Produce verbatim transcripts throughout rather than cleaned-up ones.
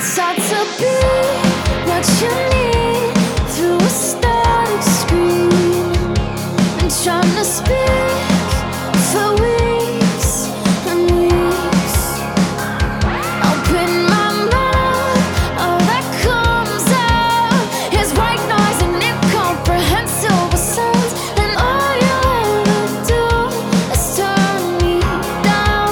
Sought to be what you need through a static screen, and trying to speak for weeks and weeks. Open my mouth, all that comes out is white noise and incomprehensible sounds, and all you ever do is turn me down.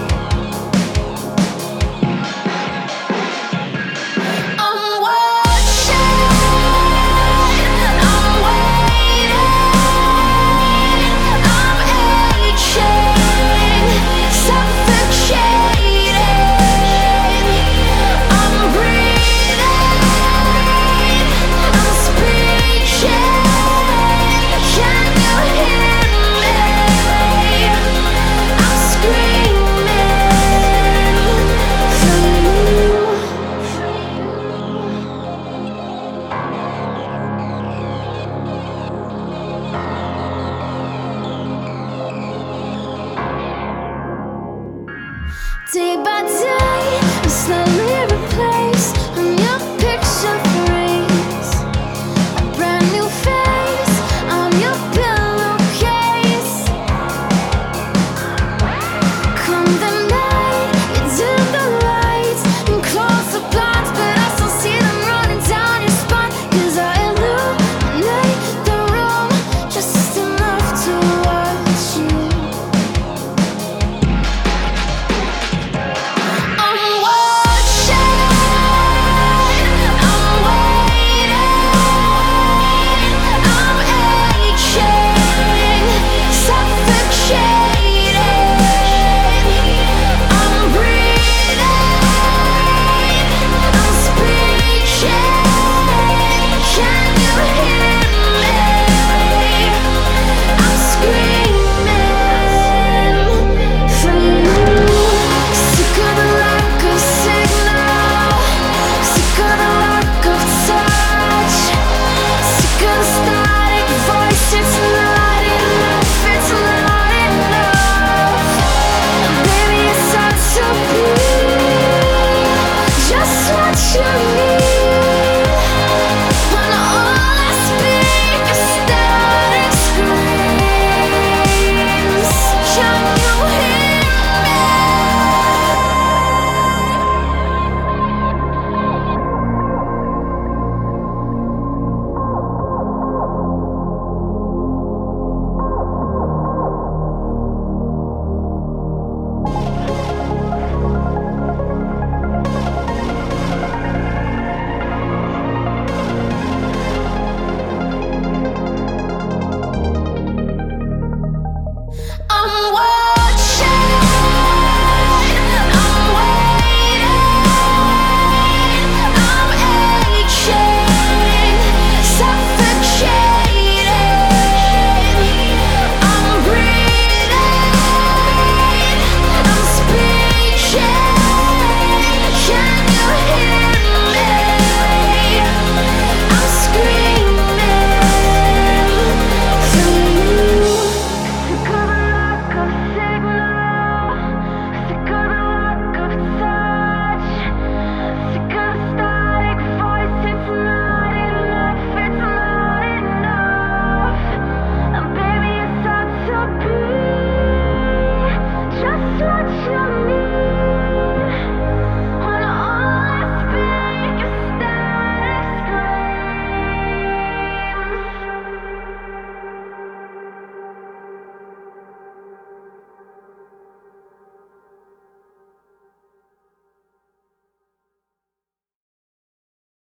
I'm watching, I'm waiting, I'm aching, suffocating, I'm breathing, I'm speaking. Can you hear me? I'm screaming for you. Day by day, I slowly replace on your picture frames a brand new face on your pillowcase. Come the night, you dim the lights and close the blinds, but I still see them running down your spine. 'Cause I illuminate the room just enough to watch you. I'm watching, I'm waiting, I'm aching, suffocating, I'm breathing, I'm speaking. Can you hear me? I'm screaming for you. Sick of the lack of signal, sick of the lack of touch, sick of the static voice. It's not enough, it's not enough. Baby, it's hard to be just what you need, when all I speak is static screams. Can you hear me? I'm